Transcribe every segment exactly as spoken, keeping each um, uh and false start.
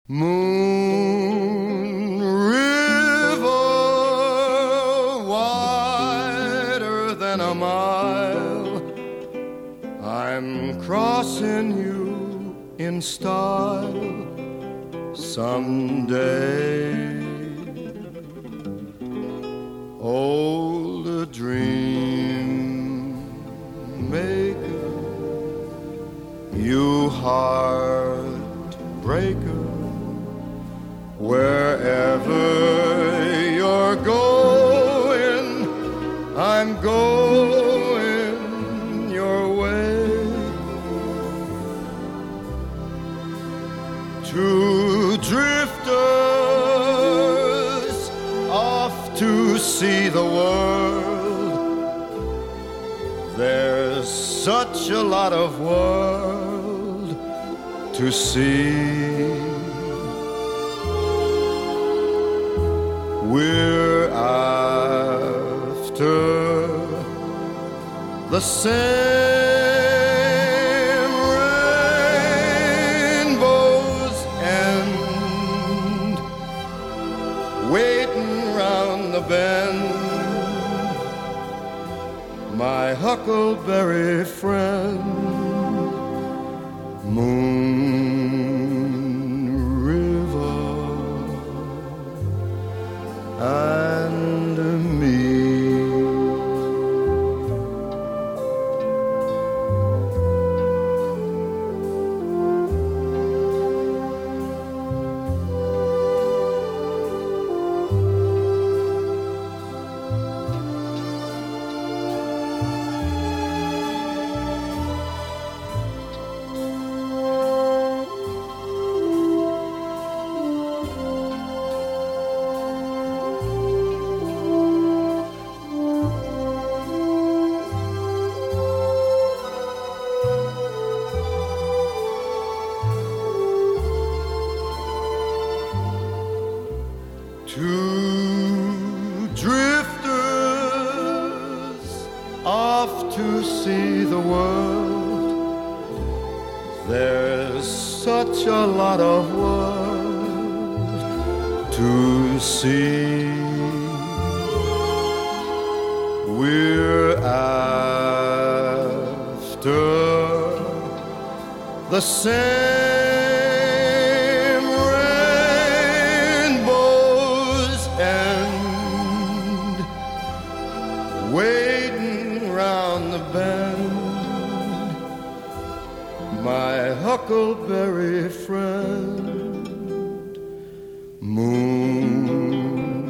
Moon River, wider than a mile, I'm crossing you in style someday. Old dream maker, you heartbreaker, wherever you're going, I'm going your way. Two drifters off to see the world. There's such a lot of world to see. We're after the same rainbow's end, waiting round the bend, my huckleberry friend, Moon River and me. Two drifters off to see the world. There's such a lot of world to see. We're after the same rainbow's end, waiting round the bend, my huckleberry friend, Moon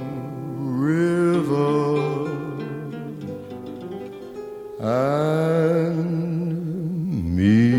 River and me.